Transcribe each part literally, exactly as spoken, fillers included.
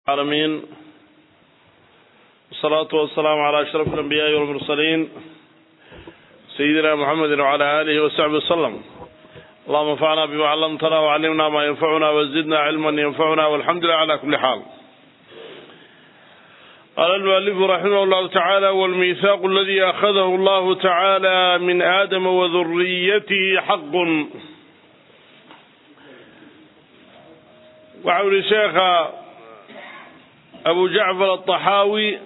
العالمين والصلاة والسلام على أشرف الأنبياء والمرسلين سيدنا محمد وعلى آله وصحبه وسلم. اللهم انفعنا بما علمتنا وعلمنا ما ينفعنا وزدنا علما ينفعنا والحمد لله على كل حال. قال المؤلف رحمه الله تعالى: والميثاق الذي أخذه الله تعالى من آدم وذريته حق. وعول الشيخ أبو جعفر الطحاوي: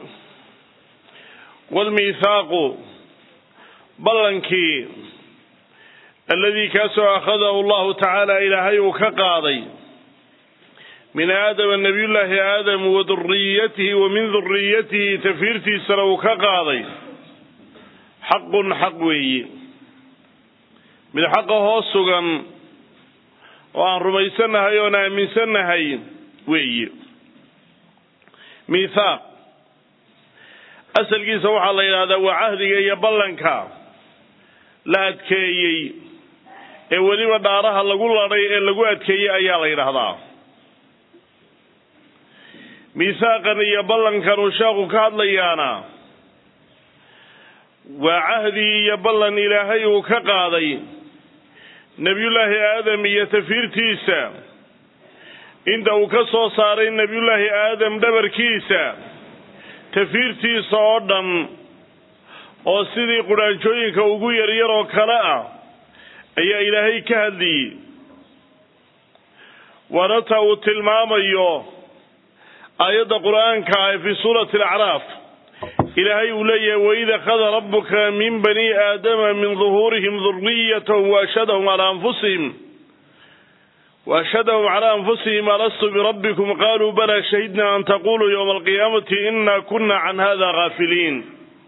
والميثاق بلنكي الذي كاسو أخذه الله تعالى إلى هيو كقاضي من آدم النبي الله آدم وذريته ومن ذريته تفيرتي سلو كقاضي حق حقوي من حقه السجن وأن رميسنها يونا من سنها وي ميثاق أسأل كيسا وحا الله هذا وعهدك يبلنك لا أتكيي ولي ودارها لقول الله لقول أتكيي أيالي هذا ميثاقا يبلنك نشاق كادليانا وعهدي يبلن إلهي وكقاضي نبي الله آدم يتفير تيسا inta uu ka soo saaray nabiyullaahi aadam dhabarkiisa tafiirtiisa oo dhan oo sidii quraanjooyinka ugu yaryar oo kale ah ayaa ilaahay ka hadliyey warata uu tilmaamayo aayadda qur-aanka ah fi suurati al-acraaf ilaahay uu leeyahay: waid akhada rabbuka min bani aadama min duhuurihim dhurriyyatahum wa ashhadahum ala anfusihim وأشهدهم على أنفسهم ألست بربكم قالوا بلى شهدنا أن تقولوا يوم القيامة إنا كنا عن هذا غافلين.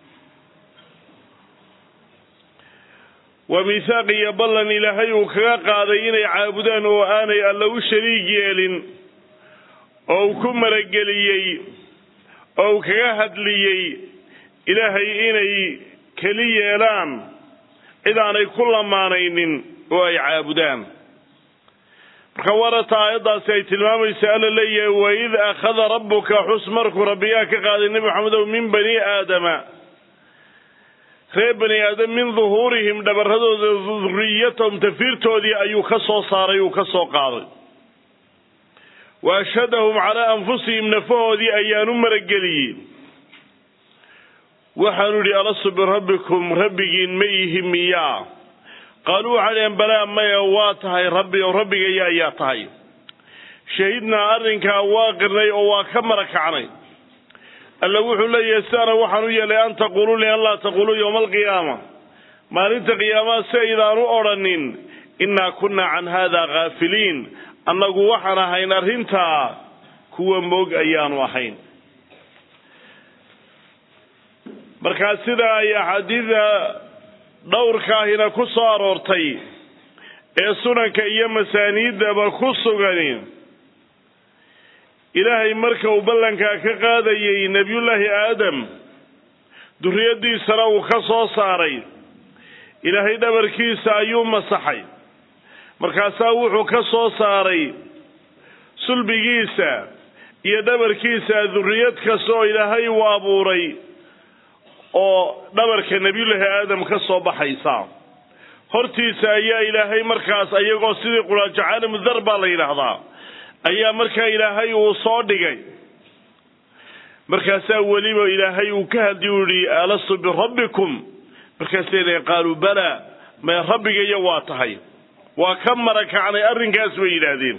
وميثاق يبلن إلهي وكاقاذين يعابدان وآني ألو شريك يالين أو كمرقليي أو كاهد ليي إلهي إني كلي يالان إذا أنا كل ما نين ويعابدان. كورت أيضا سيد المام يسأل لي: وإذ أخذ ربك حسمرك ربياك قال النبي محمد من بني آدم خير بني آدم من ظهورهم دبرهدوا ذريتهم تفيرتوا دي أيو كسو صار أيو كسو قاضي وأشهدهم على أنفسهم نفوه دي أيان مرقليين وحنوا لي ألست بربكم ربكين ميهم إياه قالوا عليهم بلا ما يواتهاي ربي وربي يا ياتهاي شهدنا أرنك واقرني وواكمرك عني ألا وحو لي يسانا وحنو يلي أن تقولوا لي الله تقولوا يوم القيامة ما ننت قيامة سيدا رؤرنين إنا كنا عن هذا غافلين أنك وحنا هين أرهنتا كوا موق أيان وحين مركاسدا يا حديثة dhowrkaa hina ku soo aroortay ee sunanka iyo masaaniidaba ku sugan ilaahay marka uu ballanka ka qaadayay nabiyullaahi aadam duriyadiisana uu ka soo saaray ilaahay dhabarkiisa ayuu masaxay markaasaa wuxuu ka soo saaray sulbigiisa iyo dhabarkiisa duriyad kasta oo ilaahay uu abuuray oo dhabarka nabiyullaahi aadam ka soo baxaysa hortiisa ayaa ilaahay markaas ayagoo sidii quraanjo caalam darba la yiraahdaa ayaa markaa ilaahay uu soo dhigay markaas waliba ilaahay uu ka hadiyay alastu bi rabbikum markaas ay qaalu bala ma rabbiga waa tahay waa ka marakacnay arrinkaas way yiraahdeen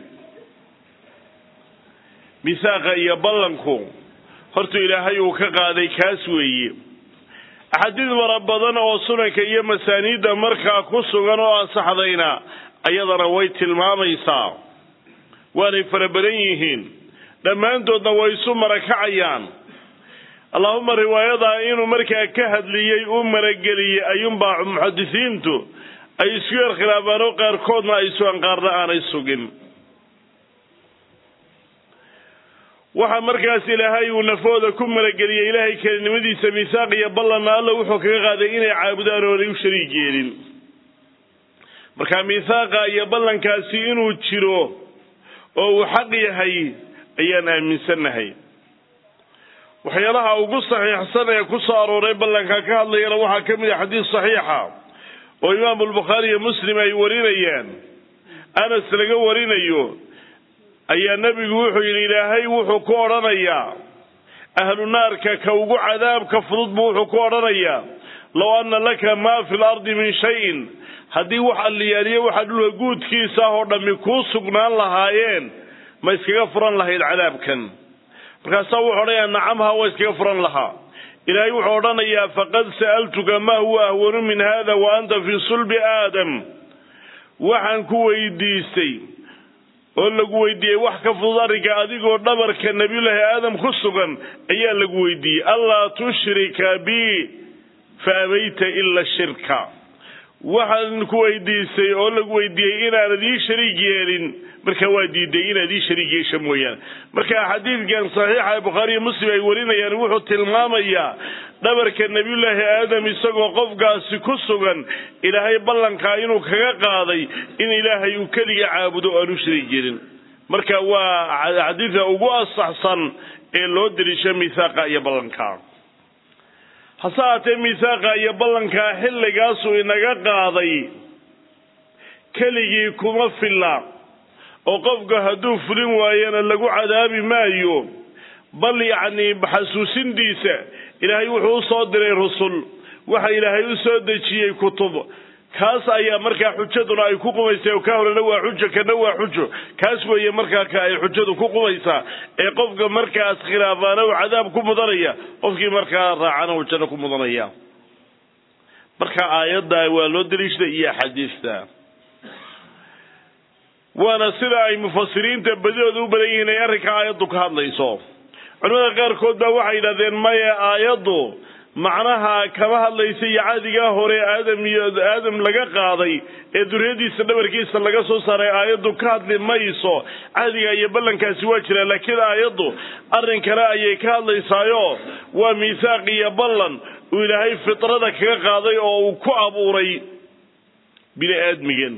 misaaqa iyo ballanku hortu ilaahay uu ka qaaday kaas weeye أحاديث مربضنا وصلنا كي مسانيد مركا كسوغان وأنصحدينا أيضا رويت الماميسا واني فربرينيهين لما أنتو نويسو مركعيان اللهم رواية إنو مركا كهد لي أم مرقلي أيوم باع محدثينتو أي سير خلافانو قار كودنا أي سوان قارنا آنا يسوغين waxa markaas ilaahay uu nafooda ku malageliyay ilaahay kelinimadiisa miisaqiya ballan alla wuxuu kaga qaaday inay caabudaan oo ay shariik yeelin marka miisaqa iyo ballankaasi inuu jiro oo uu xaq yahay ayaan aaminsannahay waxyaalaha ugu saxiixsan ee ku soo arooray ballanka ka hadlayana waxaa ka mid ah xadiis saxiixa oo imaam al-Bukhari iyo Muslim ay warinayaan Anas laga warinayo ayaa nabigu wuxuu yiri Ilaahay wuxuu ku oranayaa ahlu naarka ka ugu cadaabka fudud buu wuxuu ku oranayaa law anna laka ma fi al-ardi min shay'in hadii waxa la yaariyo waxa dhul guudkiisa oo dhami ku sugnaan lahaayeen ma iskaga furan lahayd cadaabkan markaas wuxuu oranayaa nacamha waa iskaga furan lahaa Ilaahay wuxuu oranayaa faqad sa'altuka ma huwa ahwanu min hada wa anta fi sulbi adam waxaan ku weydiisay oo lagu weydiiyay wax ka fudud ariga adigoo dhabarka nabiyullaahi aadam ku sugan ayaa lagu weydiiyay alla tushrika bi faabayta illa shirka waxaan ku weydiisay oo lagu weydiiyay inaad ii shariig yeelin marka waa diiday inaad ii shariig yeesho mooyaan marka xadiidkan saxiixa Bukhari Muslim ay warinayaan wuxuu tilmaamayaa dhabarka nabiyullaahi aadam isagoo qofkaasi ku sugan ilaahay ballanka inuu kaga qaaday in ilaahay uu kaliya caabudo oo aanu shariig yeelin marka waa xadiidka ugu asaxsan ee loo dirishay miisaaqa iyo ballanka hasaate miisaaqa iyo ballanka xilligaas uu inaga qaaday kaligii kuma filla oo qofka hadduu fulin waayana lagu cadaabi maayo bal yacni xasuusindiisa ilaahay wuxuu soo diray rusul waxa ilaahay u soo dejiyay kutub kaas ayaa markaa xujaduna ay ku qumaysay oo ka horena waa xujo kana waa xujo kaas weeye markaa ka ay xujadu ku qumaysaa ee qofka markaas khilaafana uu cadaab ku mudanaya qofkii markaa raacana uu janno ku mudanaya marka aayadda waa loo daliishay iyo xadiista وانا سيدا اي مفسرين تبديد u badan yihiin arrinka aayadu ka hadlayso culimada qaar kood baa waxay yiraahdeen maya aayadu macnaha kama hadlayso yaadiga hore aadam iyo aadam laga qaaday ee duriyadiisa dhabarkiisa laga soo saaray aayadu ka hadli mayso caadiga iyo ballankaasi waa jira laakiin aayadu arrin kale ayay ka hadlaysaayo waa miisaaq iyo ballan uu ilaahay fitrada kaga qaaday oo uu ku abuuray bini aadmigan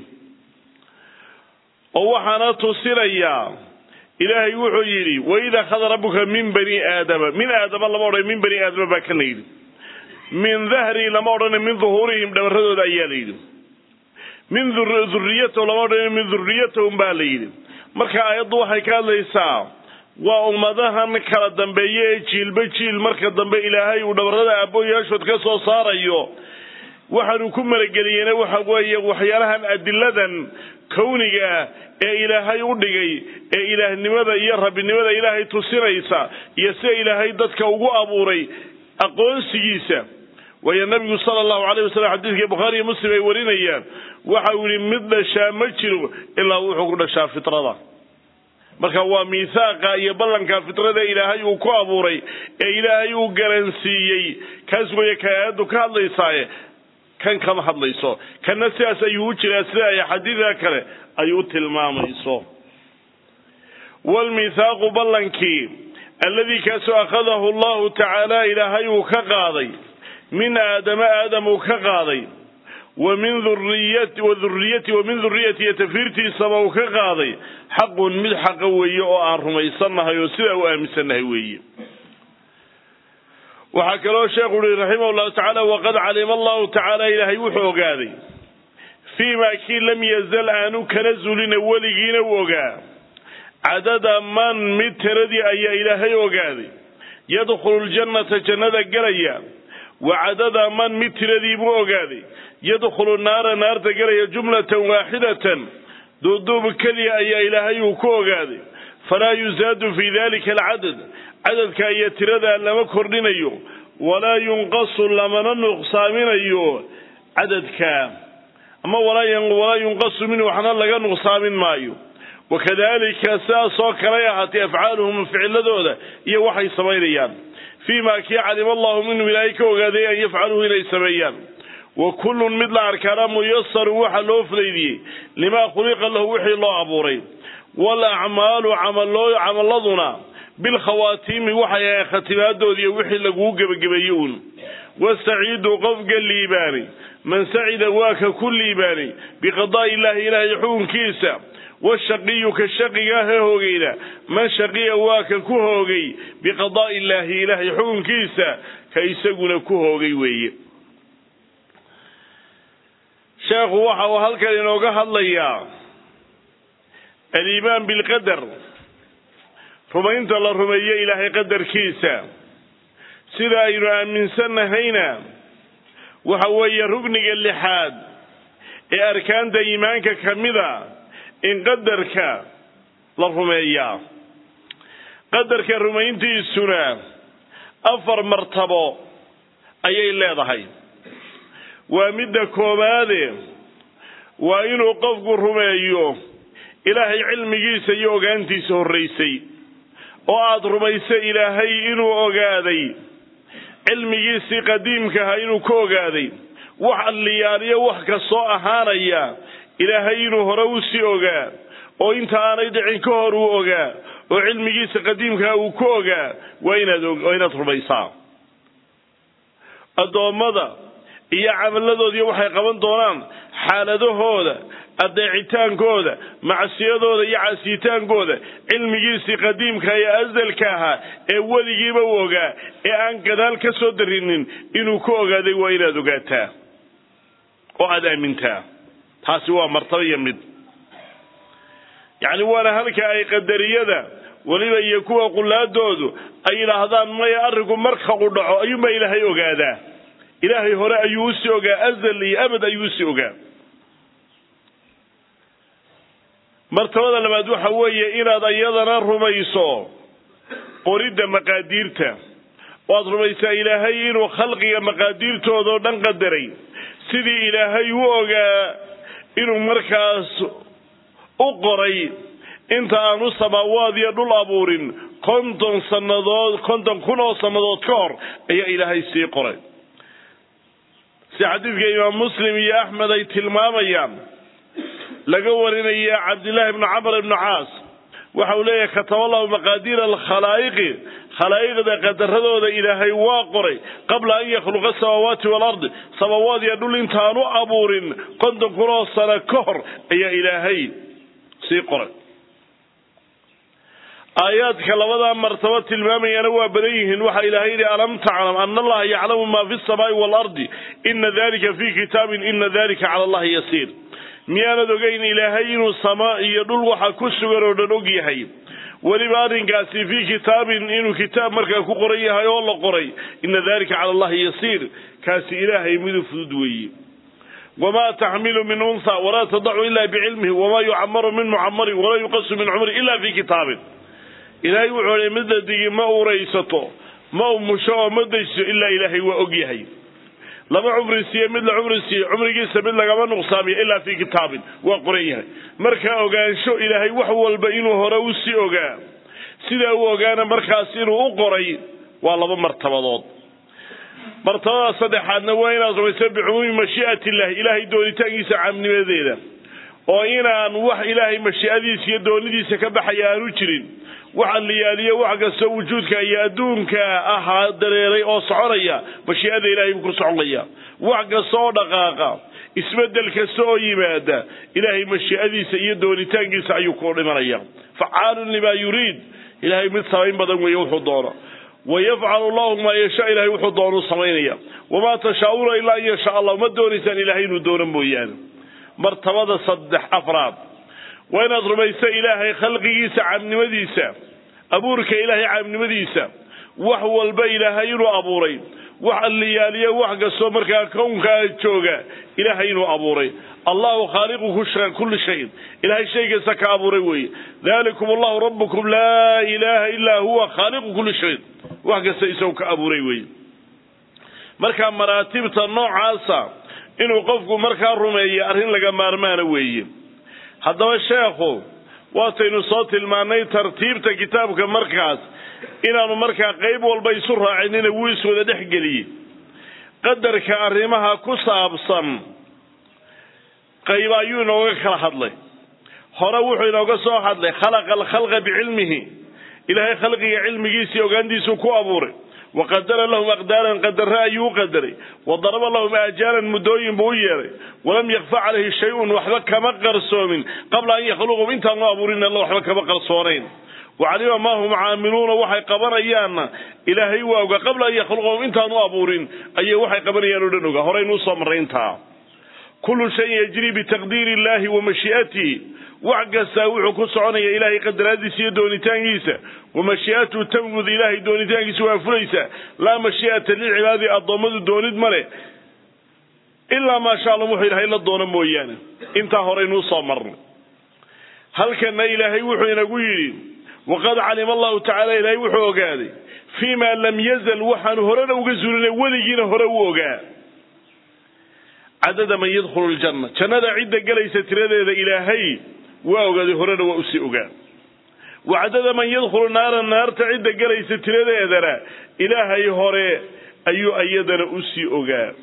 oo waxaana tusinaya ilaahay wuxuu yiri wayda khadara rabbuka min bani aadama min aadama lama oray min bani aadama ba kan yiri min dhahri lama oray min dhuhurihim dhabaradooda ayaa leeyid min dhurriyatu lama oray min dhurriyatuhum ba leeyid marka ayadu waxay ka hadlaysaa waa ummadahan kala dambeeyay jiilba jiil marka dambe ilaahay uu dhabarada abooyaashood ka soo saarayo waxaanu ku marageliyeen waxa weeye waxyaalahan adiladan kowniga ee ilaahay u dhigay ee ilaahnimada iyo rabbinimada ilaahay tusinaysa iyo si ilaahay dadka ugu abuuray aqoonsigiisa waya nabiga sallallahu alayhi wasallam xadiiska Bukhari iyo Muslim ay warinayaan waxa uu yiri mid dhashaa ma jiro ilaa wuxuu ku dhashaa fitrada marka waa miisaaqa iyo ballanka fitrada ilaahay uu ku abuuray ee ilaahay uu garansiiyay kaas weeye kaadu ka hadlaysay kan kama hadlayso kana siyaas ayuu jiraa sida ay xadiida kale ayuu tilmaamayso wal miisaaq ballanki alladhi kasu akhadahu Allah ta'ala ilaahay uu ka qaaday min aadama aadamu ka qaaday wa min dhurriyyati wa dhurriyyati wa min dhurriyyati tafirti sama uu ka qaaday xaqun mid xaq weeye oo aan rumaysanahay oo sida uu aaminsanahay weeye وحكى شيخ رحمه الله تعالى وقد علم الله تعالى إلهي وحوقاذي فيما كي لم يزل آنو كنزلين وليين وقا عدد من متردي أي إلهي وقاذي يدخل الجنة جنة قرية وعدد من متردي وقاذي يدخل النار نار قرية جملة واحدة دودوب كلي أي إلهي وقاذي فلا يزاد في ذلك العدد عدد كأي تردى لما كردينيو ولا ينقص لما نقصامينيو عدد كام أما ولا ينقص منه وحنا لغا نقصامين مايو وكذلك ساسو كريحة أفعالهم فعل ذولا إيا وحي سميريان فيما كي علم الله منه إليك وغادي أن يفعله إلي سميان وكل مثل أركان ميسر وحلو فريدي لما خلق له وحي الله أبوري والأعمال عمل الله عمل لذنا بالخواتيم وحيا ختمات دودي وحي لغو غبغبيون واستعيد قفق الليباني من سعد واك كل ليباني بقضاء الله إله يحون كيسا والشقي كالشقي هوغينا من شقي واكا كهوغي بقضاء الله إلهي حكم كيسا كيساقنا كهوغي وي شيخ وحا وهلك لنوغها الله الإيمان بالقدر فما انت الله رمي إلهي قدر كيسا سيدا إنو من سنة هينا وحوي ركنك اللحاد أركان دا إيمانك كمذا إن قدرك لرمي قدرك رمينت السنة أفر مرتبة أي إلا ضحي ومد كوباده وإنو قفق الرمي إلهي علمي سيوغ أنتي سهريسي وعاد رميسي إلهي إنو أغادي علمي سي قديمك إنو كوغادي وحال ليالي وحكا صوء هانيا إلهي إنو هروسي أغا وإنت أنا يدعي كهرو أغا وعلمي سي قديمك أو كوغا وإن رميسا الدوامضة إيا عمل دي وحي قبان دونان حالده هودا adeecitaankooda macsiyadooda iyo caasitaankooda cilmigiisii qadiimka ee azalkaaha ee weligiiba u ogaa ee aan gadaal ka soo darinin inuu ku ogaaday waa inaad ogaataa oo aad aamintaa taasi waa martaba iyo mid yacni waana halka ay qadariyada weliba iyo kuwa qulaadoodu ay yidhaahdaan maya arrinku marka u dhaco ayuunbaa ilaahay ogaadaa ilaahay hore ayuu usii ogaa azal iyo abad ayuu usii ogaa martabada labaad waxa weeye inaad ayadana rumayso qorida maqaadiirta waad rumaysaa ilaahay inuu khalqiga maqaadiirtooda oo dhan qadaray sidii ilaahay u ogaa inuu markaas u qoray inta aanu samaawaad iyo dhul abuurin konton sannadood konton kun oo sannadood ka hor ayaa ilaahay sii qoray si xadiidka imaam muslim iyo axmed ay tilmaamayaan laga warinaya cabdilaahi ibnu camr ibnu caas waxa uu leeyahay kataba allahu maqaadiira alkhalaa'iqi khalaa'iqda qadaradooda ilaahay waa qoray qabla an yakhluqa asamaawaati waalardi samaawaad iyo dhul intaanu abuurin konton kun oo sano ka hor ayaa ilaahay sii qoray aayaadka labadaa martaba tilmaamayana waa badan yihiin waxaa ilaahay yidhi alam taclam ana allaha yaclamu ma fi samaa'i waalardi ina dalika fi kitaabin ina dalika cala allahi yasiir miyaanad ogeyn ilaahay inuu sama iyo dhul waxa ku sugan oo dhan og yahay weliba arrinkaasi fii kitaabin inuu kitaab markaa ku qoran yahay oo la qoray ina dalika cala allahi yasiir kaasi ilaahay midu fudud weeye wamaa taxmilu min unha walaa tadacu ila bicilmihi wamaa yucamaru min mucamarin walaa yuqasu min cumri ila fii kitaabin ilaahay wuxuu hi mid la digi ma uraysato ma umusho oo ma dayso ilaa ilaahay waa og yahay lama cumri siiye mid la cumri siiye cumrigiisa mid lagama nuqsaamiyo ilaa fii kitaabin waa qoran yahay markaa ogaansho ilaahay wax walba inuu hore u sii ogaa sidaa u ogaana markaas inuu u qoray waa laba martabadood martabada saddexaadna waa inaad rumayso bicumuumi mashii'ati illahi ilaahay doonitaankiisa caamnimadeeda oo inaan wax ilaahay mashii'adiisa iyo doonidiisa ka baxaya aanu jirin waxa la yaaliyo wax kasta wujuudka iyo adduunka ahaa dareeray oo soconaya mashii'ada ilaahay ku soconaya wax kasta oo dhaqaaqa isbedel kasta oo yimaada ilaahay mashii'adiisa iyo doonitaankiisa ayuu ku dhimanaya facaalun lima yuriid ilaahay mid samayn badan weeye wuxuu doono ويفعل الله ما يشاء إلهي وحضانه سمينيا وما تشاءون إلا أن يشاء الله ما دون إنسان إلهي ندون مويان مرتبة صدح أفراد وإن أضرميس إلهي خلقه عن نمديسة أبورك إلهي عن نمديسة وحو البي إلهي أبوري وحليالي وحق السمرك كونك الجوغة إلهي أبوري الله خالق كل شيء إلهي شيء سك أبوري ذلكم الله ربكم لا إله إلا هو خالق كل شيء وحق سيسوك أبوري مركا مراتب النوع عاصا إنه قفكم مركا الرمية أرهن لك مارمان وي هذا الشيخ واتين صوت الماني ترتيب كتابك مركز inaanu markaa qayb walba isu raacinina wuu iswada dhexgeliyey qadarka arrimaha ku saabsan qayb ayuu inooga kala hadlay hore wuxuu inooga soo hadlay khalaqa alkhalqa bicilmihi ilaahay khalqiga cilmigiisa ogaantiisu ku abuuray وقدر لهم أقدارا قدر رأيه قدري وضرب لهم آجالا مدوين بويري ولم يخفى عليه شيء وحبك مقر سومين قبل أن يخلقوا انت أبورين الله وحبك مقر صورين وعلم ما هم عاملون وحي قبر أيانا إلهي وقا قبل أن يخلقوا انت أبورين أي وحي قبر أيانا هورين وصمرين تا كل شيء يجري بتقدير الله ومشيئته وعقسا وحكو سعوني إلهي قدر هذه سيئة دونيتان جيسا ومشيئته تنفذ إلهي دونيتان جيسا وفليسا لا مشيئة للعباد الضمد دونيت ملي إلا ما شاء الله محي إلهي إلا الدون مويانا انت هورين وصمر هل كان إلهي وحي نقول وقد علم الله تعالى إلهي وحي وقالي فيما لم يزل وحن هرنا وقزولنا ولينا هرنا وقال عدد من يدخل الجنة كان عدة قليسة تريد إلهي وأوغاد هرنا وأسي أوغاد وعدد من يدخل النار النار تعد قليسة تريد إذا إلهي هرنا أيو أيدنا أسي أوغاد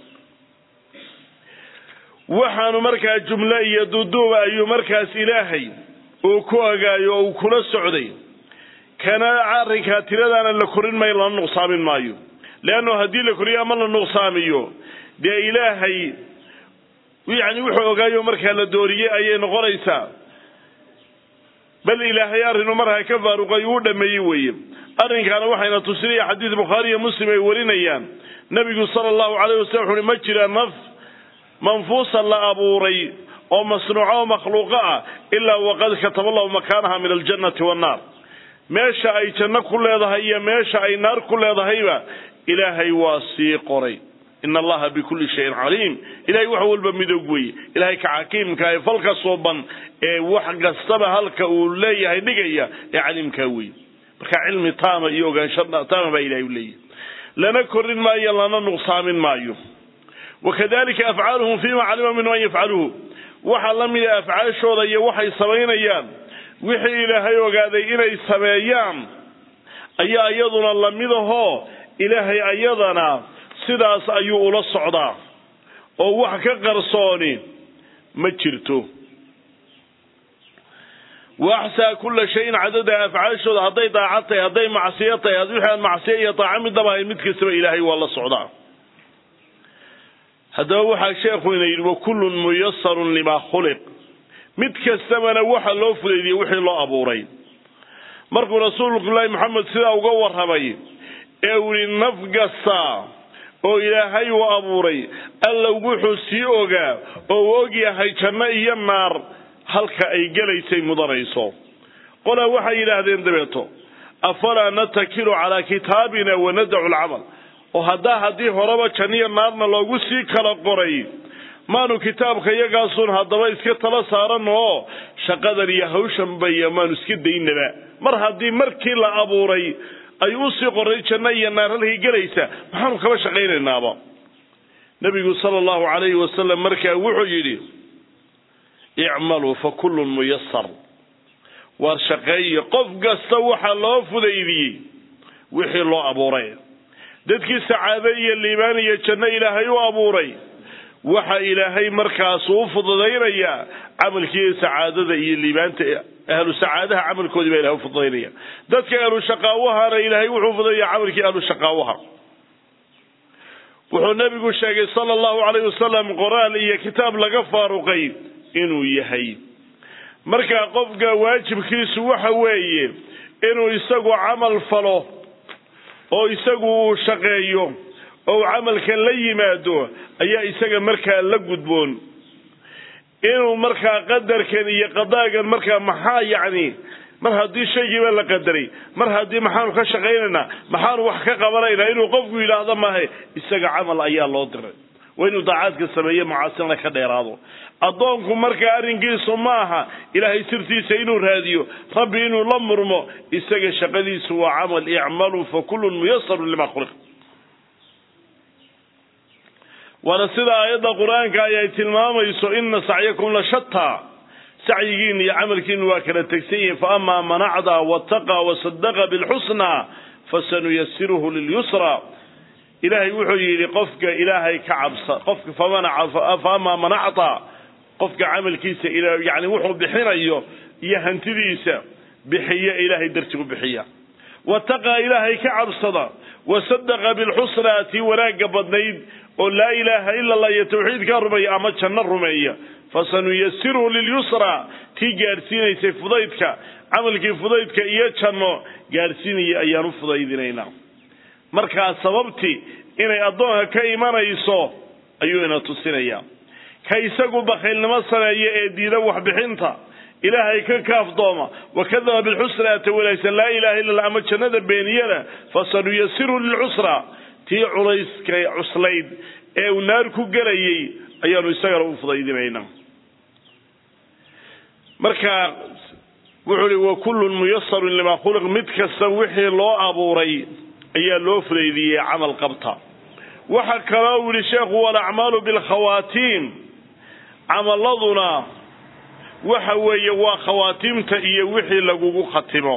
وحانو مركز جملة يدودو أيو مركز إلهي وكوغاي وكل السعودي كان عاركا تريد أن لكرين ما يلان نقصام مايو لأنه هدي لكرين أمال النقصاميو دي إلهي يعني وحو ogayo marka la dooriyay ayay noqonaysaa bal ilaahay arinu marka ka faaruqay uu dhameeyay weeye arinkana waxayna tusinaya xadiis bukhari iyo muslim ay warinayaan nabigu sallallahu alayhi wasallam ma jira naf manfuusa la abuuray oo masnuuca oo makhluuqa illa waqad kataba Allah makanaha min aljannati wan nar meesha ay janno ku leedahay iyo meesha ay naar ku leedahayba ilaahay waa sii qoray إن الله بكل شيء عليم إلهي وحول بمدوغوي إلهي كحكيم كاي فلك صوبا وحق السبا هلك ولي هيدقيا علم كاوي بك علم تام يوغا شرنا تام با إلهي ولي لنكر ما يلنا نقصام ما يو وكذلك أفعالهم فيما علم من أن يفعلوه وحلم إلى أفعال شوضي وحي سبعين أيام وحي إلهي وقادي إلهي سبعين أي أيضنا الله مذهو إلهي أيضنا sidaas ayuu ula socdaa oo wax ka qarsooni ma jirto waxsa kullu shay'in adada af'aashooda haday daacatay haday macsiyatay haday waxaan macsiyo iyo taacamid dabay mid kasta ilaahay waa la socdaa hada waxa sheekhu inay yiri kullu muyassarun lima khuliq mid kasta waxa loo fuleeyay wixii loo abuuray markuu rasuulullaahi maxamed sida uga warramay ee uu nafgasa oo ilaahay uu abuuray alla wuxuu sii ogaa oo og yahay janno iyo naar halka ay galeysay mudarayso qola waxa yiraahdeen dabeeto afala natakilu ala kitabina wa nad'u al-amal oo hada hadii horaba janno iyo naarna loogu sii kala qoray maanu kitaabka iyagaasun hadaba iska tala saarano shaqadan iyo hawshan bayamaanu iska daynaba mar hadii markii la abuuray ay u sii qoray janno iyo naar halkii galaysa maxaan kaba shaqeynaynaaba nabigu sallallahu alayhi wasallam markaa wuxuu yiri i'malu fa kullun muyassar war shaqeey qof kasta waxa loo fudeeyay wixii loo abuuray dadkii saacada iyo liibaan iyo janno ilaahay u abuuray waxa ilaahay markaas uu fududeynaya amalkii saacadada iyo liibaanta ahlu saacadaha amalkoodi baa ilaahay fududeynaya dadka ahlu shaqaawaha ilaahay wuxuu fududeeyay amalkii ahlu shaqaawaha wuxuu nabigu sheegay sallallahu alayhi wasallam quraan iyo kitaab laga faaruqay inuu yahay marka qofka waajibkiisu waxa weeye inuu isagu amal falo oo isagu shaqeeyo oo amalka la yimaado ayaa isaga marka la gudboon inuu marka qadarkan iyo qadaagan marka maxaa yaani mar hadii shayga la qadaray mar hadii maxaan ka shaqeynaa maxaan wax ka qabanayna inuu qofku yiraahdo maahay isaga amal ayaa loo diray waa inuu daacadka sameeyo macaasina ka dheeraado adoonku marka arinkiisu maaha ilaahay sirtiisa inuu raadiyo rabbi inuu la murmo isaga shaqadiisu waa amal i'malu fa kullun muyassar lima khuliq وانا سيدا ايضا قرآن كاية تلماميسو إن سعيكم لشتى سعيين يعملكين واكرا تكسيه فأما من عدى واتقى وصدق بالحسنى فسنيسره لليسرى إلهي وحي لقفك إلهي كعبس قفك فمن فأما من عطى قفك عمل كيسة يعني وحو بحين أيوه يهنتديسة بحية إلهي درتك بحية واتقى إلهي كعبس وصدق بالحسنى وراق بدنيد ولا إله إلا الله يتوحيد كرمي أما جنة الرمية فسنيسره لليسرى تي جارسيني سيفضيتك عملك فضيتك إياه جنة جارسيني أيان فضيدينينا مركا سببتي إني أدوها كإيمان يسو أيونا تسينيا كيساقو بخيل نمسنا يأدينا وحبحنتا إلهي كاف دوما وكذب بالحسنى وليس لا إله إلا الله أما جنة بينينا فسنيسره للعسرى تي عريس كي عسليد أو ناركو قليي أيانو يساقروا فضيدينينا مركا وحولي وكل ميسر لما خلق متكسا وحي الله أبوري أي الله فريدي عمل قبطة وحكى له لشيخ والأعمال بالخواتيم عمل لضنا وحوي وخواتيم تأي وحي لقوق ختمه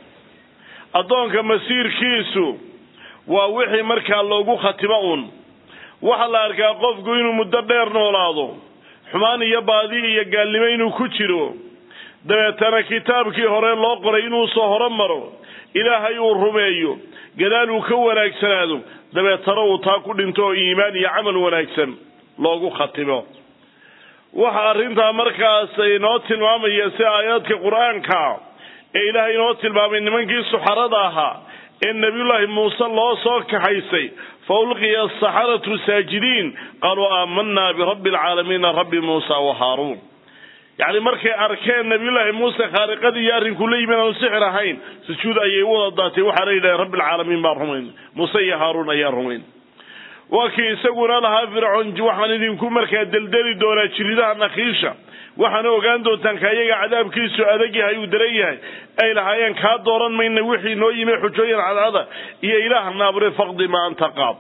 أدونك مسير كيسو ووحي مركا لقوق ختمون وحلا أركا قف قوينو مدبير نولاضو حماني يبادي يقال لمينو كتيرو dabeetana kitaabkii hore loo qoray inuu soo horumaro ilaahay uu rumeeyo gadaal uu ka wanaagsanaado dabeetana uu taa ku dhinto iimaan iyo amal wanaagsan loogu khatimo waxa arinta markaas ay noo tilmaamaya si aayadka quraanka ee ilaahay noo tilmaamay nimankii suxarada ahaa in nabiyullaahi muusa loo soo kaxaysay فألقي السحرة ساجدين قالوا آمنا برب العالمين رب موسى وهارون يعني مركي أركان نبي الله موسى خارقة يارين كلي من السحر هين سجود أي وضعتي وحرينا رب العالمين بارهمين موسى هارون أيارهمين وكي سقونا لها فرعون جوحان إذن كل مركي دلدلي دولا تشريدها نخيشة وحنا وقاندو تنكايا عذاب كيسو أذكي هاي ودريها أي لهايان كاد دوران من وحي نوي من حجوين على هذا يا إله النابر فقد ما أنت قاب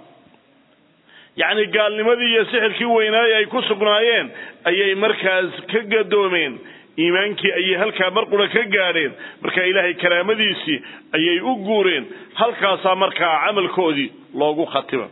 يعني قال لماذا يسحر كي ويناي أي كسقنايين أي مركز كقدومين إيمانك أي هلكا مرقنا كقارين مركا إلهي كلام ديسي أي أقورين هلكا سامركا عمل كودي لوغو خاتمة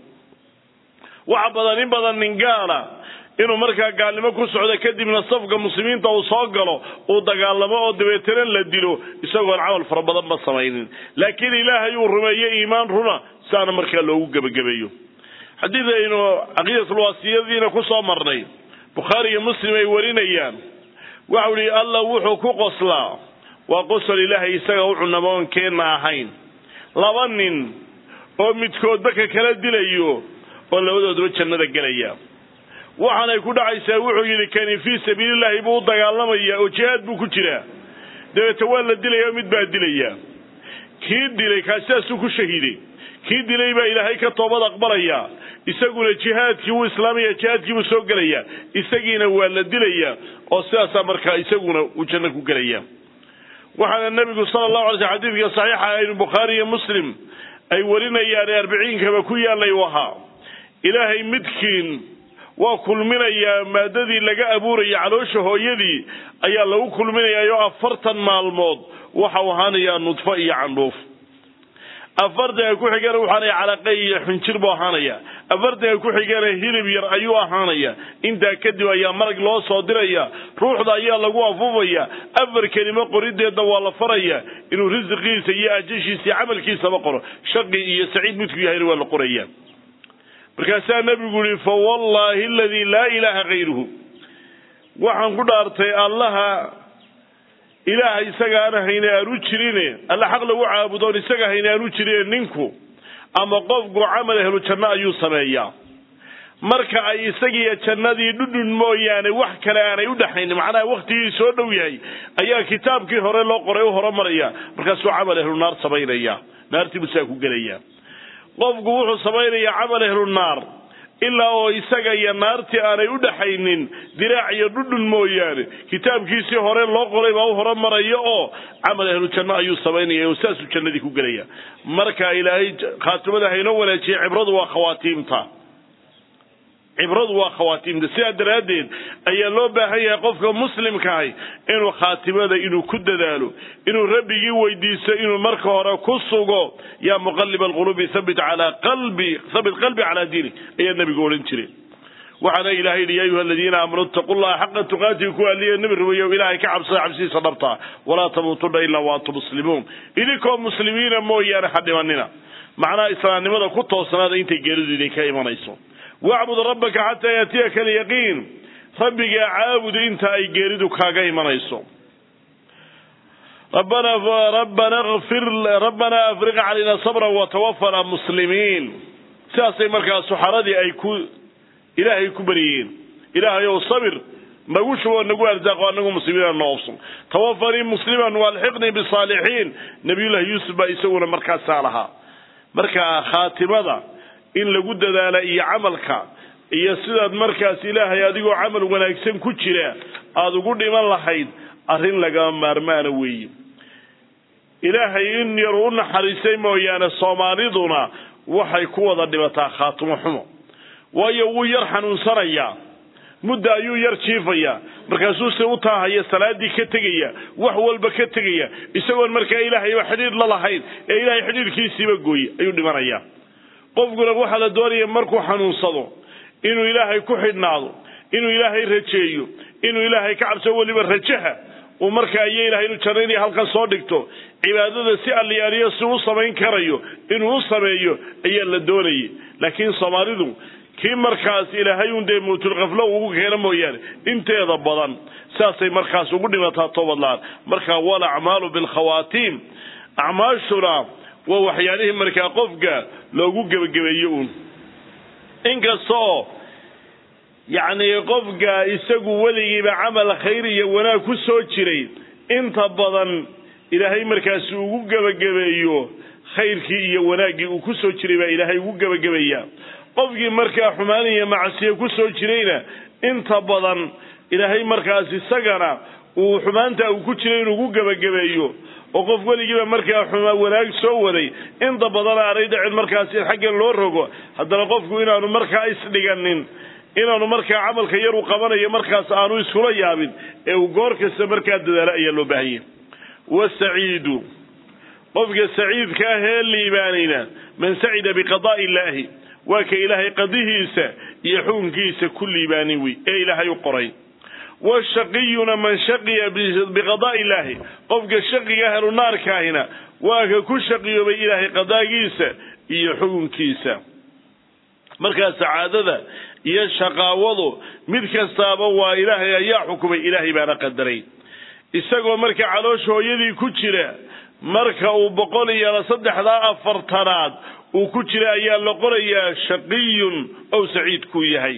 وعبدان بدن من قالا إنه مركا قال لما كو سعودة كدي من الصفقة المسلمين تو صاقلوا ودقال لما ودبيترين لديلو يسوغوا العمل فربضان بصمين لكن إلهي ورمي إيمان هنا سانا مركا لوغو قبقبيو حديث إنه عقيدة الواسية ذينا كسو مرني بخاري مسلم يورين أيام وعولي الله وحو كقصلا وقصل إله يساق وحو النبوان كينا حين لابنين ومتكود بك كلا دليو ولا ودو دروتش الندق ليا وحنا يكون عيسى وحو يلي كان في سبيل الله يبوض دقالما إياه وجهاد بو كتيرا دو يتوالى دليا ومتبع دليا كيد دلي كاساسو كشهيدي كيد دلي با إلهي كتوبة أقبريا isaguna jihaadkii uu islaamiga jihaadkii uu soo galaya isagiina waa la dilaya oo sidaas markaa isaguna uu janno ku galaya waxana nabiga sallallahu alayhi wasallam xadiiska saxiixa ee bukhari iyo muslim ay warinayaan أربعين kaba ku yaalay waha ilaahay midkiin waa kulminaya maadadii laga abuuray caloosha hooyadii ayaa lagu kulminayaa afartan maalmood waxa wahanaya nudfa iyo candoof afarta ku xigana waxaanay calaqay xunjir boo ahaanaya afarta ku xigana hilib yar ayuu ahaanaya inta kadib ayaa marag loo soo diraya ruuxda ayaa lagu afufaya afar kelimo qorideeda waa la faraya inuu risqiisa iyo ajishiisa amalkiisa ba qoro shaqi iyo saciid midku yahay waa la qoraya markaas nabigu yiri fa wallahi alladhi la ilaha ghayruhu waxaan ku dhaartay allaha إلهي إساقانا هينا أرو جريني الله حق لو عابدون إساقا هينا أرو جريني ننكو أما قفقو عمله لو جنة أيو سمايا مركا أي إساقيا جنة دي دودن موياني وحكا أنا يودحين معنا وقتي يسودو يهي أيا كتابكي هوري لو قرأيو هوري مريا مركا سو عمله النار سباينيا نار تبساكو قليا قفقو وحو سباينيا عمله النار إلا أو إساقا ينارتي أنا يودحينين دراعي يدودن موياني كتاب كيسي هورين لو قريب أو هورين مرأي أو عمل أهل الجنة أيو سبيني يوساس الجنة دي كوغريا مركا إلهي خاتم ده هينو ولا شيء عبرض وخواتيم تا عبرض وخواتيم ده سيادة رادين أي اللو باهي قفك مسلم كاي إنو خاتم ده إنو كد دالو إنو ربي يويديس إنو مركا ورا كسوغو يا مقلب القلوب ثبت على قلبي ثبت قلبي على ديني أي النبي قول انتري وعلى إلهي يا أيها الذين آمنوا اتقوا الله حق تقاته كوالي النبي ويو إلهي كعب صعبسي صدرتا ولا تموتن إلا وأنتم مسلمون إليكم مسلمين مويا حد مننا macnaha islaamnimada ku toosnaada intay geeridu idinka imanayso wacbud rabbaka xataa yaatiyaka alyaqiin rabbiga caabud inta ay geeridu kaaga imanayso ربنا ربنا اغفر ربنا افرغ علينا صبرا وتوفنا مسلمين ساسي markaa suxaradii ay ku ilaahay ku bariyeen ilaahay oo sabir nagu shubo nagu arzaaqo anagu muslimiin noqon tawafari musliman walhiqni bisalihin nabiyullah yusuf ba isaguna markaa saalaha markaa khaatimada in lagu dadaalo iyo amalka iyo sidaad markaas ilaahay adigoo amal wanaagsan ku jira aad ugu dhiman lahayd arrin laga maarmaan weey ilaahay in yaru naxariisay mooyaane Soomaaliduna waxay ku wada dhibataa khaatimo xumo waayo uu yar xanuunsanaya muddo ayuu yar jiifaya markaasuu si u taahaya salaadii ka tagaya wax walba ka tagaya isagoo markaa ilaahay wax xiriir la lahayn ee ilaahay xiriirkiisa gooy ayuu dhimanaya qofkuna waxa la doonaya markuu xanuunsado inuu ilaahay ku xidhnaado inuu ilaahay rajeeyo inuu ilaahay ka cabso waliba rajaha oo markaa ay ilaahay inuu jannadii halka soo dhigto cibaadada si aliyaariyo si uu sameyn karayo inuu sameeyo ayaa la doonayay laakiin Soomaalidu kii markaas ilaahay uu deemutul qaflo ugu keenay mooyaan inteeda badan saasay markaas ugu dhimataa toobadlaan marka wala a'maalu bil khawatim a'maashuna wa waxyaalihi markaa qofka loogu gabagabeeyo inkastoo يعني qofka isagu waligiiba amal khayriya wana ku soo jiray inta badan ilaahay markaas ugu gabagabeeyo khayrkii iyo wanaagii uu ku soo jiray baa ilaahay ugu gabagabeeya qofkii markaa xumaaniya macsiyo ku soo jirayna inta badan ilaahay markaas isagana uu xumaanta uu ku jiray inuu ugu gabagabeeyo oo qof waligiiba markaa xumaa wanaag soo waday inta badan arayda cid markaas xaggan loo rogo haddana qofku inaanu markaa isdhiganin inaanu markaa amalka yar u qabanayo markaas aanu isula yaabin ee uu goor kasta markaa dadaalo ayaa loo baahan yahay wasaciidu qofka saciidka ah ee liibaanina man sa'ida biqada'i illaahi wa ka ilaahay qadihiisa iyo xukunkiisa ku liibaani wi ee ilaahay u qoray washaqiyuna man shaqiya biqada'i illaahi qofka shaqiga ahlu naarkaahina waa ka ku shaqiyobay ilaahay qadaagiisa iyo xukunkiisa marka sacaadada iyo shaqaawadu mid kastaaba waa ilaahay ayaa xukumay ilaahay baana qadaray isagoo marka caloosh hooyadii ku jira marka uu boqol iyo saddexda afartanaad uu ku jira ayaa la qorayaa shaqiyun aw saciid ku yahay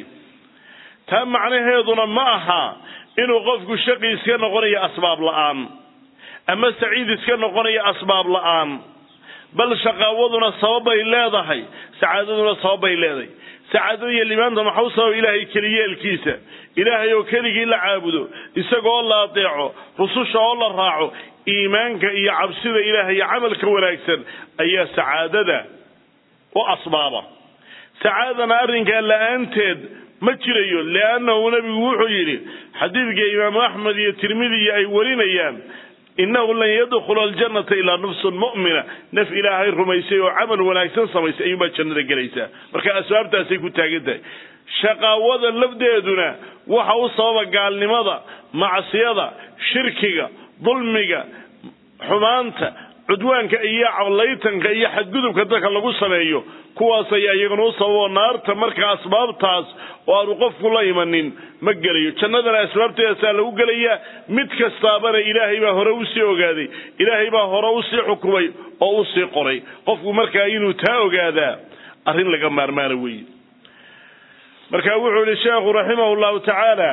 taa macnaheeduna ma aha inuu qofku shaqi iska noqonayo asbaab la'aan ama saciid iska noqonayo asbaab la'aan bal shaqaawaduna sabab ay leedahay sacaadaduna sabab ay leedahay sacaadada iyo limaanta maxuu sabab ilaahay kaliyeelkiisa ilaahay oo kaligii la caabudo isagoo la adeeco rususha oo la raaco iimaanka iyo cabsida ilaahay iyo amalka wanaagsan ayaa sacaadada oo asbaaba sacaadana arrinka la'aanteed ma jirayo laanahu nabigu wuxuu yiri xadiidka imaam ahmed iyo tirmidhi ay warinayaan innahu lan yadkhul aljannata illa nafsun mu'mina naf ilaahay rumaysay oo amal wanaagsan samaysay ayuu jannada galaysaa marka asbaabtaasay ku taagantahay shaqaawada lafdeeduna waxa uu sababa gaalnimada macsiyada shirkiga dulmiga xumaanta cudwaanka iyo cablaytanka iyo xadgudubka dadka lagu sameeyo kuwaas ayaa iyaguna u sababo naarta marka asbaabtaas oo aanu qofku la imanin ma galayo jannadana asbaabteeda lagu galaya mid kastaabana ilaahay baa hore u sii ogaaday ilaahay baa hore u sii xukumay oo u sii qoray qofku marka inuu taa ogaada arrin laga maarmaan weey marka wuxuu li sheekhu rahimahullahu ta'ala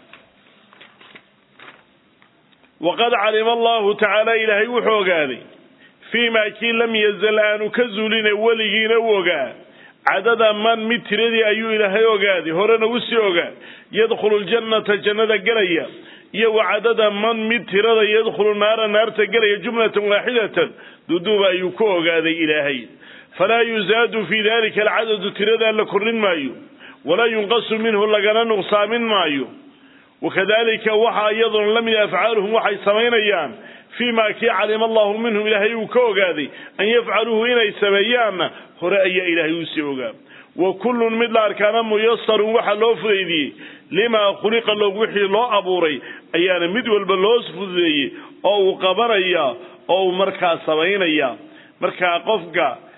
وقد علم الله تعالى إلهي وحوغاني فيما كي لم يزل أن كزولين وليين وغا عدد من متردي أيو إلهي وغادي هرنا وسي وغا يدخل الجنة جنة قرية يو عدد من متردي يدخل النار نار تقرية جملة واحدة دودوب أيو كوغادي إلهي فلا يزاد في ذلك العدد تردي لكل مايو ولا ينقص منه لغنا نقصى من مايو وكذلك وحا أيضا لم يفعلهم وحا يسمينيان فيما كي علم الله منهم إلهي وكوغادي أن يفعلوه إلهي سميان هرأي إلهي وسيوغا وكل مثل أركان ميسر وحا لو فريدي لما خلق الله وحي الله أبوري أيانا مدول بلوس فذي أو قبريا أو مركا سمينيا مركا قفقا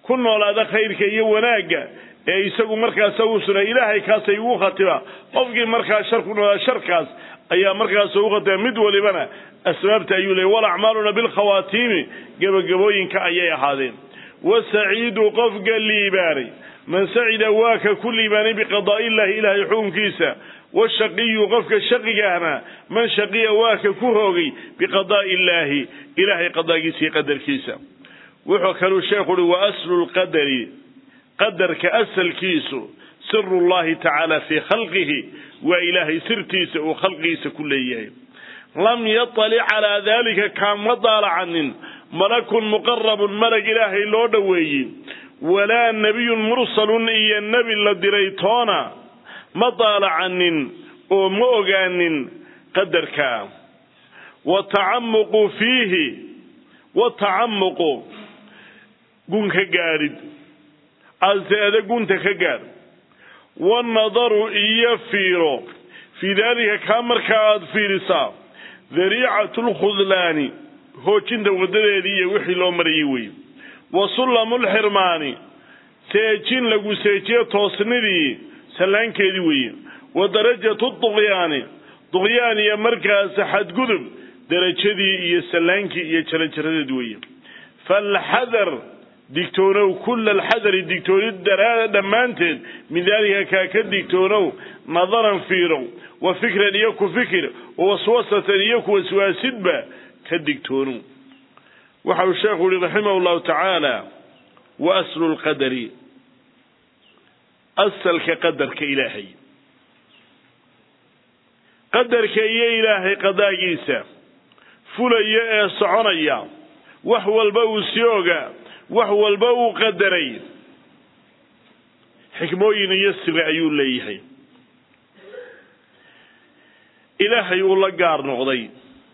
كنا لا خير كي وناجا يسقوا مركز سوسنا إلهي كاس يوخا تبا قفقي مركز شركنا شركاس أي مركز سوخا تبا مدولي بنا أسباب تأيولي ولا أعمالنا بالخواتيم قبل قبوين كأيي هذين وسعيد قفق الليباري من سعد واك كل باني بقضاء الله إلهي حكم كيسا والشقي قفك الشقي أنا من شقي واك كهوغي بقضاء الله إلهي قضاء كيسي قدر كيسا وحكروا الشيخ وأسل القدر قدر كأسل كيسو سر الله تعالى في خلقه وإلهي سرتيس وخلقيس كل إياه لم يطلع على ذلك كان مضال عن ملك مقرب ملك إلهي لودوي ولا نبي مرسل إيا النبي لدريتونا مضال عن ومؤغان قدرك وتعمق فيه وتعمق قنك قارد أزاد قنت كقار والنظر إيفيرو في ذلك كامر كاد فيرسا ذريعة الخذلان هو كنت ودريدي وحي لومريوي وسلم الحرمان سيجين لغو سيجيه توسندي سلان كيدوي ودرجة الطغيان طغيان يا مركز حد قدب درجدي يا سلانكي يا جرجردوي فالحذر دكتورو كل الحذر دكتور الدرا دمانتين من ذلك كاك دكتورو نظرا فيرو وفكرا يكو فكر ووسوسة يكو وسواسدبا كالدكتورو وحاو الشيخ رحمه الله تعالى وأسل القدر أسل كقدر كإلهي قدر كإيه إلهي قداقيسا فليا سعنيا وحو البو سيوغا وحو البو قدري حكموين يسر أيون ليهي إلهي والله قار نغضي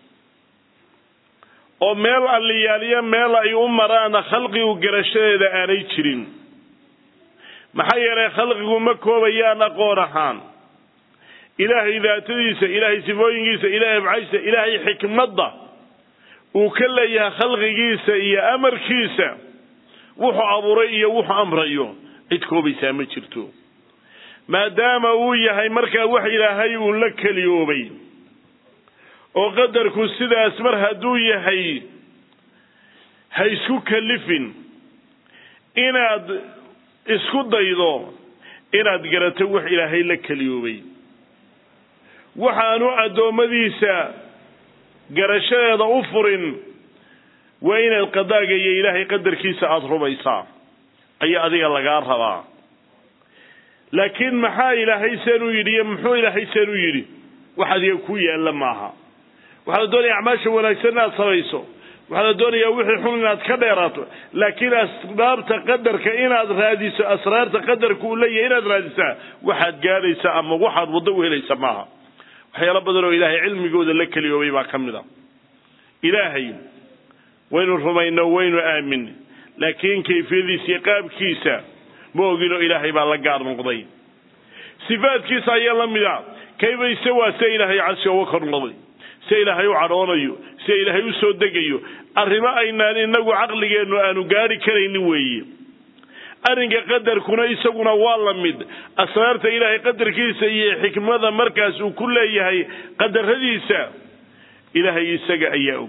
وميل الليالية ميل أي أمرانا خلقي وقرشة إذا آني تشرين محيري خلقي ومكوبيانا قورحان إلهي ذاتيسة إلهي سفوينيسة إلهي بعيسة إلهي حكمة وكل يا خلقيسة يا أمر كيسة وحو أبوري وحو أمريو إتكوبي سامي تشرتو ما دام ويهي مركا وحي إلهي ولك اليومي وقدركو سيدا أسمر هدوية هي هي سكو كلفين إناد اسكو ضيضو إناد قرأتو وحي إلهي لك اليومي وحانو أدو مذيسا قرشاد أفر وإن القضاء يا إلهي قدر كيسا أضرب إيسا أي أذي الله قارها لكن محا إلهي سانو يري محو إلهي سانو يري وحد يكويا إلا معها وحد دوني أعماش ونكسرنا صريسو وحد دوني يوحي حمنا تكبيراته لكن أسباب تقدر كإناد راديسو أسرار تقدر كولي إناد راديسا وحد قاريسا أما وحد وضوه ليس معها وحي رب دلو إلهي علمي قود لك اليومي ما كمدا إلهي وين الرمين وين آمن لكن كيف ذي سيقاب كيسا موغينو إلهي بالقار مقضي صفات كيسا يلا مدع كيف يسوى سيلهي عسى وكر مضي سيلهي وعرونيو سيلهي وسودقيو الرماء إنان إنه عقلي إنه أنو قاري كرين وي أرنك قدر كنا يسونا والله مد أسرارت إلهي قدر كيسا حكمة مركز وكل إيهي قدر هذيسا إلهي يساق أياؤك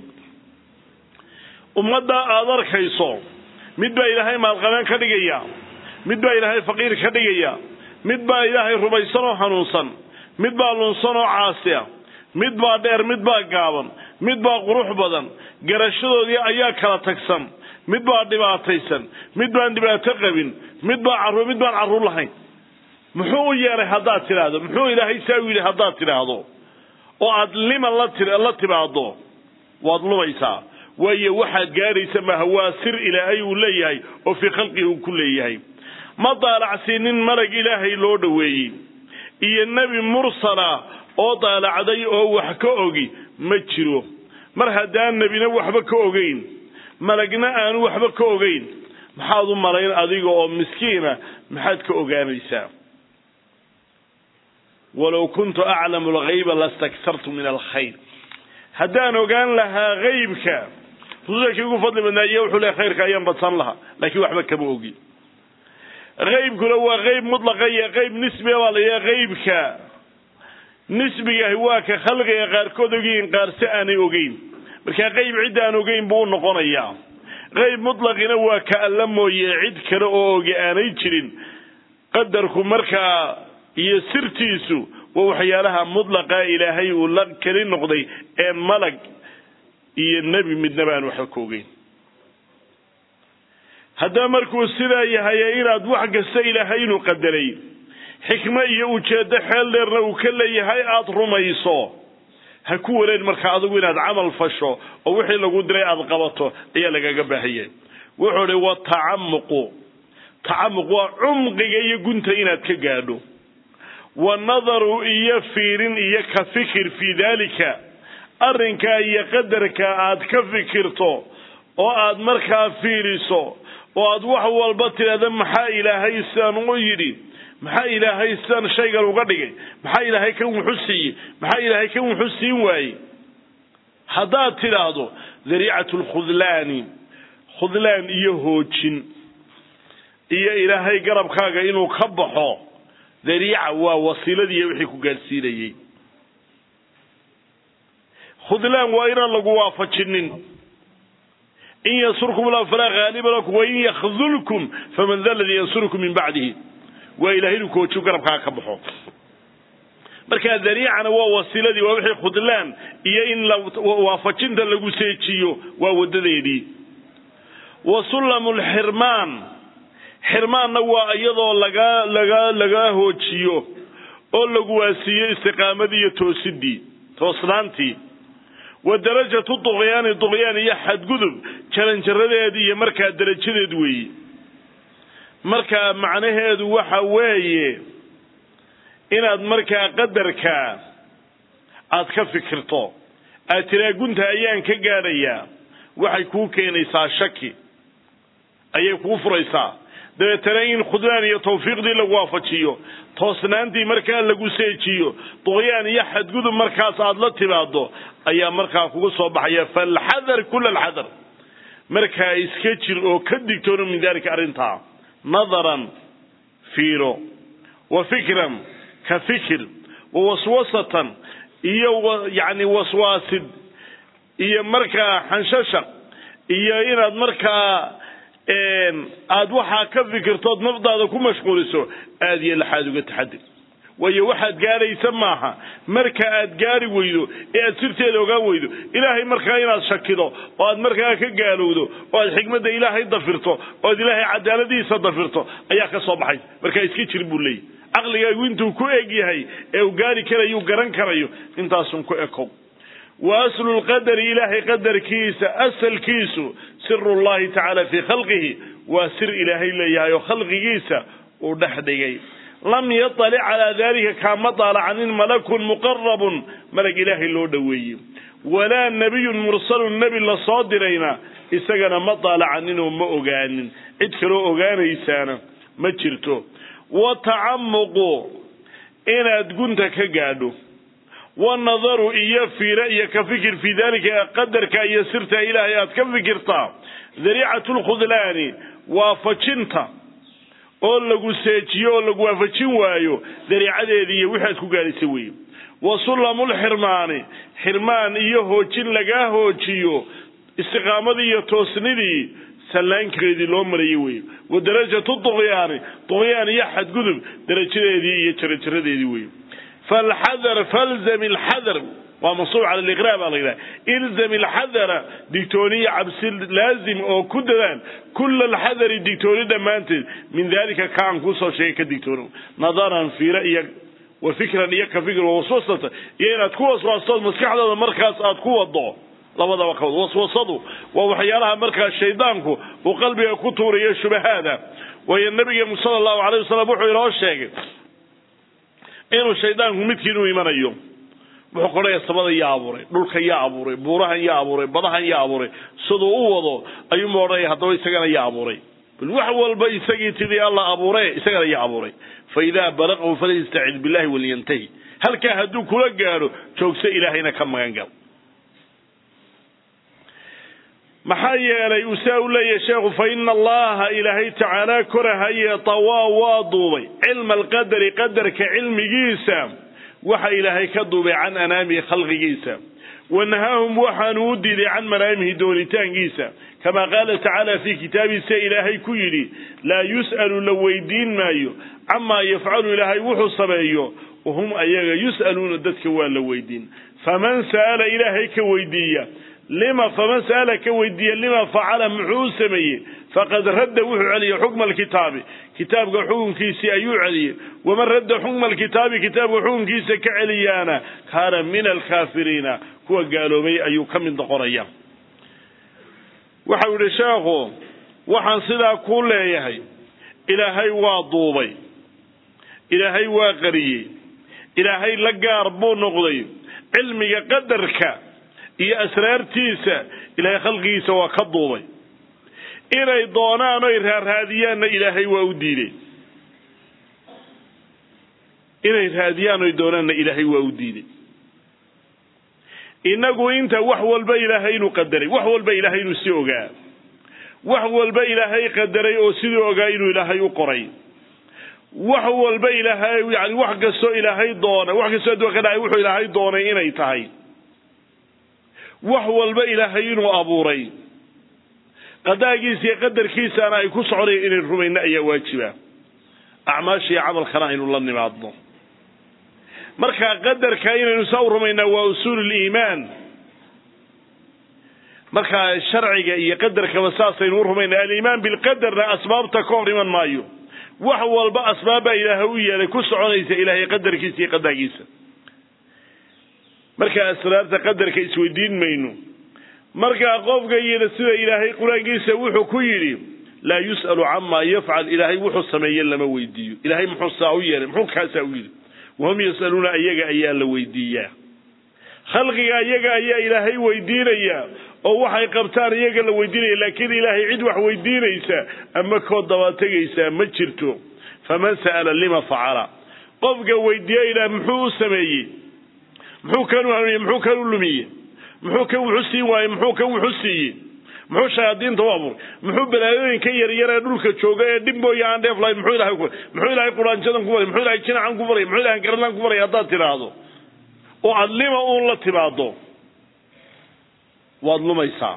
أمدا آذار كيسو مدبا إلهي مالغنان كدقيا مدبا إلهي فقير كدقيا مدبا إلهي ربيسانو حنوصا مدبا لنصانو عاسيا مدبا دير مدبا قابن مدبا قروح بدن قرشدو دي أياك لا تكسن مدبا دباتيسن مدبا دباتا قبن مدبا عرو مدبا عرو لحين محو ياري هدات تلاهدو محو إلهي ساوي هدات تلاهدو وعد لما الله تبعدو وعد لبيسا وهي واحد قاري سما هو سر إلهي وليهي وفي خلقه كليهي ما ضالع سنين مرق إلهي لودوي إيا النبي مرسلا أو ضالع عدي أو وحكوغي مجرو مرهدان نبي نوحبكوغين مرقنا أن وحبكوغين محاضو مرين أذيقو أو مسكينة محادكوغان رسام ولو كنت أعلم الغيب لاستكثرت من الخير هدان وقان لها غيبك rususha kii ugu fadli badnaa iyo wuxuu leeyahay khayrka ayaan badsan lahaa laakiin waxba kama ogi qaybkuna waa qayb mutlaqa iyo qayb nisbi ah la qaybka nisbiga waa ka khalqiga qaarkood ogeyn qaarse aanay ogeyn marka qayb cid aan ogeyn buu noqonayaa qayb mutlaqina waa ka alla mooye cid kale oo oge aanay jirin qadarku markaa iyo sirtiisu waa waxyaalaha mutlaqa ilaahay uu la kali noqday ee malag iyo nabi midna baan wax ka ogeyn hadda markuu sidaa yahay inaad wax kasta ilaahay inuu qadaray xikma iyo ujeedo xeel dheerna uu ka leeyahay aad rumayso ha ku wareed marka adigu inaad amal fasho oo wixii lagu diray aad qabato ayaa lagaga baahiyay wuxuu leeyahay wa ta'ammuqu ta'ammuq wa umqiga iyo gunta inaad ka gaadho wa nadaru iyo fiirin iyo ka fikir fi dalika arrinka iyo qadarka aad ka fikirto oo aad markaa fiiriso oo aad wax walba tiraahdo maxaa ilaahay san u yiri maxaa ilaahay san shaygan uga dhigay maxaa ilaahay kan wuxuu siiyay maxaa ilaahay kan wuxuu siin waayay hadaa tiraahdo dariicatul khudlaani khudlaan iyo hoojin iyo ilaahay garabkaaga inuu ka baxo dariica waa wasiiladii wixii ku gaarsiinayay khudlaan waa in lagu waafajinin in yasurkum la fala ghaliba lakum wa in yakhzulkum faman dhal ladhi yansurukum min ba'dihi wa ilaahi ku joogo garabka ka baxo marka dariicana waa wasiiladii waa wixii khudlaan iyo in la waafajinta lagu seejiyo waa wadadeedii wasullamul hirman hirmaanna waa iyadoo laga laga laga hoojiyo oo lagu waasiyo istiqaamadii iyo toosidii toosnaantii ودرجة الطغيان الطغيان يحد قذب كلن جردد iyo marka darajadeed weey marka macnaheedu waxa weeye inaad marka qadarka aad ka fikirto aad tiraagunta ayaan ka gaadhaya waxay ku keenaysaa shaki ayay ku furaysaa dabeetana khudlaan iyo tawfiiqdii lagu waafajiyo toosnaantii marka lagu seejiyo طغيان iyo xadgudub markaas aad la tibaado ayaa markaa kugu soo baxaya fal hadar kull al hadar marka iska jir oo ka digtoono min dalika arinta nadaran fiiro wa fikran ka fikr wa waswasatan iyo yani waswasid iyo marka xanshasha iyo inaad marka een aad waxa ka fikirtood nafdaada ku mashquuliso aad iyo laxaad uga taxadir wayo waxaad gaaraysa maaha marka aad gaari weydo ee aad sirteeda oga weydo ilaahay marka inaad shakido oo aad marka ka gaalowdo oo aad xigmada ilaahay dafirto oo aad ilaahay cadaaladiisa dafirto ayaa ka soo baxay marka iska jir buu leeyahay aqligaagu intuu ku eeg yahay ee uu gaari karayo garan karayo intaas uu ku eeko وأصل القدر إلهي قدر كيس أصل كيسو سر الله تعالى في خلقه وسر إلهي إليه خلق كيسا ودحدقي لم يطلع على ذلك كما طلع عن الملك مقرب ملك إلهي اللودوي ولا نبي مرسل النبي لصادرين إساقنا ما طلع عنه ما أغانين ادخلوا أغاني إسانا ما تشرتوا وتعمقوا إن أدقنت كقادوا والنظر إياه في رأيك كفكر في ذلك قدرك أن يسرت إلهي كفكرتا ذريعة الخذلان وفتشنتا أول لغو سيتيو أول لغو وفتشن وايو ذريعة ذي وحد كقال سوي وصلم الحرمان حرمان إياه جن لقاه جيو استقامة يتوسندي سلان كريدي الأمر يوي ودرجة الطغيان طغيان يحد قذب درجة ذي يترجر ذي وي فالحذر فالزم الحذر ومنصوب على الإغراب على الإغراب إلزم الحذر دكتورية عبس لازم أو كدران كل الحذر الدكتوري دمانت من ذلك كان كوسو شيء كدكتور نظرا في رأيك وفكرا إياك فكر ووسوسة يعني تكون وسوسة مسكح هذا المركز أتكون الضوء لماذا وقال وسوسته ووحيالها مركز الشيطانك وقلبي كتور يشبه هذا وهي النبي صلى الله عليه وسلم وحي راشاك inuu shaydaanku midkiinu imanayo wuxuu qoray sabada yaa abuuray dhulka yaa abuuray buurahan yaa abuuray badahan yaa abuuray sidoo uu wado ayuu mooray hadaba isagana yaa abuuray bal wax walba isagii tidii Allah abuuray isagana yaa abuuray fayda balaqu falista'id billahi wal yantahi halka haduu kula gaaro joogsa ilaahayna ka magan gal maxaa yeelay uu saa u leeyahay sheekhu fa ina allaha ilaahay tacaala korahaye tawaa waa duubay cilma alqadari qadarka cilmigiisa waxa ilaahay ka duubay can anaamihi khalqigiisa wanahaahum waxaanu u diiday can manaamihi doonitaankiisa kama qaala tacaala fii kitaabiisa ilaahay ku yidhi laa yus'alu la weydiin maayo camaa yafcalu ilaahay wuxuu sameeyo wahum ayaga yus'aluuna dadka waa la weydiin faman sa'ala ilaahay ka weydiiya lima faman sa'ala ka weydiiya lima facala muxuu sameeyey faqad radda wuxuu celiyey xukma alkitaabi kitaabka xukunkiisii ayuu celiyey waman radda xukma alkitaabi kitaabka xukunkiisa ka celiyaana kaana min alkaafiriina kuwa gaaloobay ayuu ka mid noqonaya waxau yidhi sheekhu waxaan sidaa kuu leeyahay ilaahay waa duubay ilaahay waa qariyey ilaahay la gaar buu noqday cilmiga qadarka iyo asraartiisa ilaahay khalqigiisa waa ka duubay inay doonaan oy raaraadiyaanna ilaahay waa u diiday inay raadiyaan oy doonaanna ilaahay waa u diiday inagu inta wax walba ilaahay inuu qadaray wax walba ilaahay inuu si ogaa wax walba ilaahay qadaray oo sidii ogaa inuu ilaahay u qoray wax walba ilaahay yani wax kastoo ilaahay doona wax kastoo adduunka dhacay wuxuu ilaahay doonay inay tahay wax walba ilaahay inuu abuuray qadaagiisa iyo qadarkiisana ay ku soconayeen inay rumayna ayaa waajiba acmaashiya camalkana aynu la nimaadno marka qadarka inaynu saa u rumaynaa waa usuul iimaan marka sharciga iyo qadarkaba saasaynu u rumaynaa aliimaan bilqadarna asbaabta ka hor iman maayo wax walba asbaaba ilaahay u yeelay ku soconaysa ilaahay qadarkiisa iyo qadaagiisa marka asraarta qadarka isweydiin mayno marka qofka yiri sida ilaahay quraankiisa wuxuu ku yiri laa yus'alu amma yaf'al ilaahay wuxuu sameeyay lama weydiiyo ilaahay muxuu saa u yeelay muxuu kaasa u yiri wahum yasaluna ayaga ayaa la weydiiyaa khalqiga ayaga ayaa ilaahay weydiinaya oo waxay qabtaan iyaga la weydiinaya laakiin ilaahay cid wax weydiinaysa ama koo daba tagaysa ma jirto faman sa'ala lima fa'ala qofka weydiiyay ilaa muxuu sameeyay muxuu kanu hanuuniye muxuu kanu lumiye muxuu ka wuxuu siin waayay muxuu ka wuxuu siiyey muxuu shayaadiinta u abuuray muxuu balaayooyinka yaryar ee dhulka jooga ee dhimbooya aan dheef lahayn muxuu ilaahay ku muxuu ilaahay quraanjadan ku baray muxuu ilaahay jinacan ku baray muxuu ilaahay garanan ku baray haddaad tiraahdo oo adlima uun la timaado waad lumaysaa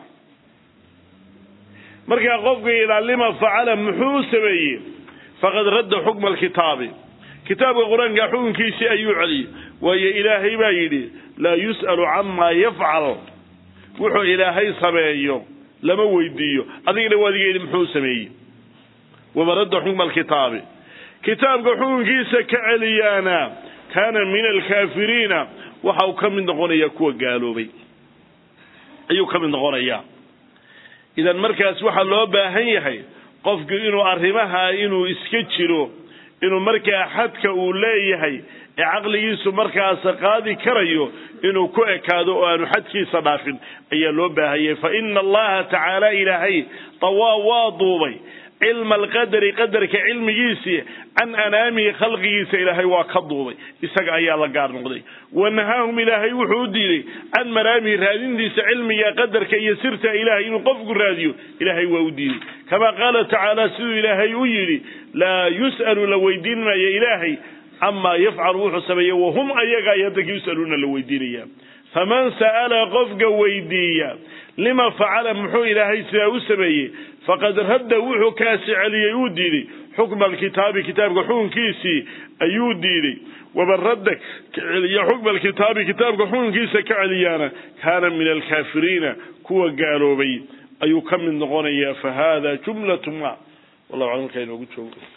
markaa qofka ilaa lima facala muxuu sameeyey faqad radda xukma alkitaabi kitaabka qur-aanka xukunkiisii ayuu celiyey waayo ilaahay baa yidhi laa yus'alu camaa yafcal wuxuu ilaahay sameeyo lama weydiiyo adigana waadiga yidhi muxuu sameeyey wama radda xukma alkitaabi kitaabka xukunkiisa ka celiyaana kaana min alkaafiriina waxa uu ka mid noqonayaa kuwa gaaloobay ayuu ka mid noqonayaa idan markaas waxaa loo baahan yahay qofku inuu arrimaha inuu iska jiro inuu markaa xadka uu leeyahay ee caqligiisu markaas qaadi karayo inuu ku ekaado oo aanu xadkiisa dhaafin ayaa loo baahayay fa inna allaha tacaala ilaahay tawaa waa duubay cilma alqadari qadarka cilmigiisii can anaamihi khalqigiisa ilaahay waa ka duubay isaga ayaa la gaar noqday wanahaahum ilaahay wuxuu u diiday can manaamihi raadintiisa cilmiga qadarka iyo sirta ilaahay inuu qofku raadiyo ilaahay waa u diiday kama qaala tacaala siduu ilaahay u yidhi laa yus'alu la weydiin maayo ilaahay camaa yafcalu wuxuu sameeye wahum ayaga ay hadda yus'aluuna la weydiinaya faman sa'ala qofka weydiiya lima facala muxuu ilaahay sidaa u sameeyey faqad radda wuxuu kaasi celiyey uu diiday xukma alkitaabi kitaabka xukunkiisii ayuu diiday waman radda celiya xukma alkitaabi kitaabka xukunkiisa ka celiyaana kaana min alkaafiriina kuwa gaaloobay ayuu ka mid noqonayaa fa hada jumlatu ma wallahu aclam markaa inoogu joogo